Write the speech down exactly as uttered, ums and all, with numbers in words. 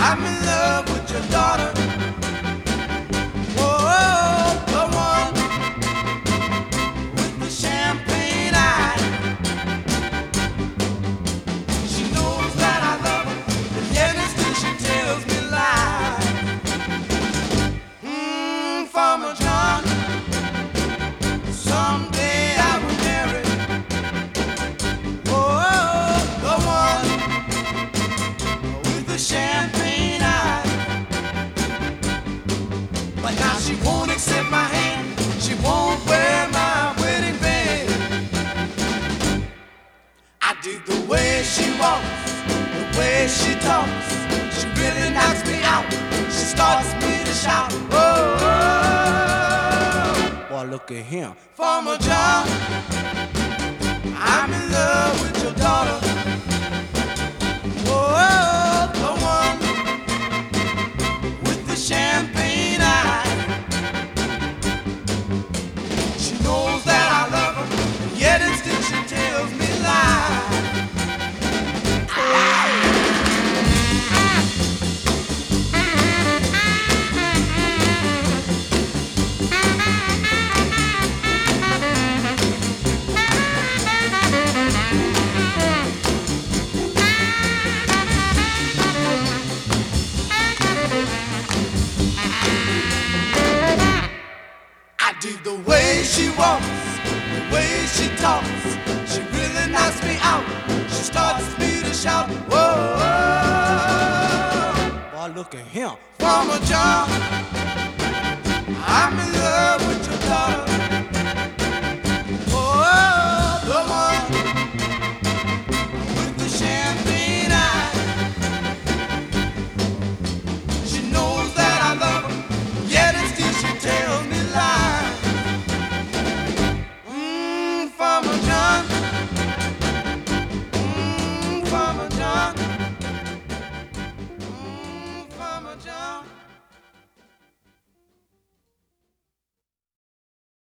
I'm in love with your daughter. Whoa, the one with the champagne eyes. She knows that I love her, and yet still she tells me lies. Mmm, Farmer John, someday I will marry. Whoa, the one with the champagne eyes. But now she won't accept my hand. She won't wear my wedding band. I dig the way she walks, the way she talks. She really knocks me out. She starts me to shout. Oh, oh. Boy, look at him, Farmer John. I'm in love with your daughter. Oh, the one with the champagne eyes. She knows that I love her, and yet and still she tells me lies. I dig the way she walks, the way she talks. She really knocks me out. She starts me to shout. Whoa, boy, look at him, Farmer John. I'm in love with